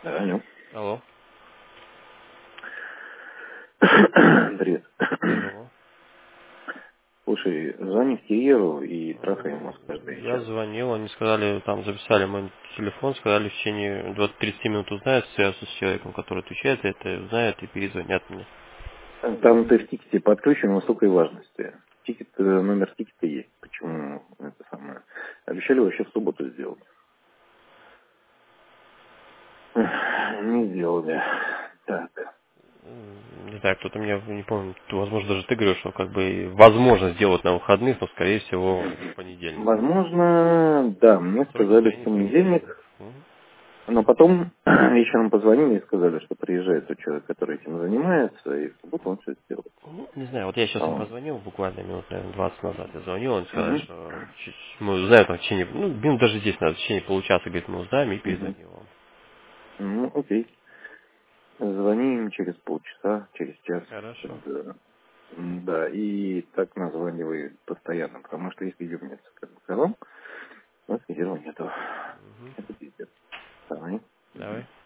Алло. Алло. Привет. Здорово. Слушай, звони в Терьеру и трахай мозг каждый Я вечер. звонил, они сказали, там записали мой телефон, сказали в течение 20-30 минут узнают, свяжутся с человеком, который отвечает за это, узнают и перезвонят мне. Там ты в тикете подключен высокой важности. Тикет, номер тикета есть. Почему это самое? Обещали вообще в субботу сделать. Не сделали. Так. Не знаю, кто-то мне, не помню, возможно, даже ты говорил, что как бы возможно сделать на выходных, но скорее всего в понедельник. Возможно, да, мне Сроки сказали в сдвоения сроки понедельник, сдвоения. но потом вечером позвонили и сказали, что приезжает тот человек, который этим занимается, и в субботу он все сделает. Ну, не знаю, вот я сейчас им А, позвонил, буквально минут, наверное, 20 назад я звонил, они сказали, мгм, что мы узнаем там в течение, ну, минут даже здесь надо, в течение получаса, говорит, мы узнаем и мгм. перезвоним вам. Ну, окей. Звони им через полчаса, через час. Хорошо. Да. Да, и так названивай постоянно, потому что если юбнется, как бы сказал, у нас резерва нету. Мгм. Это пиздец. Давай. Давай.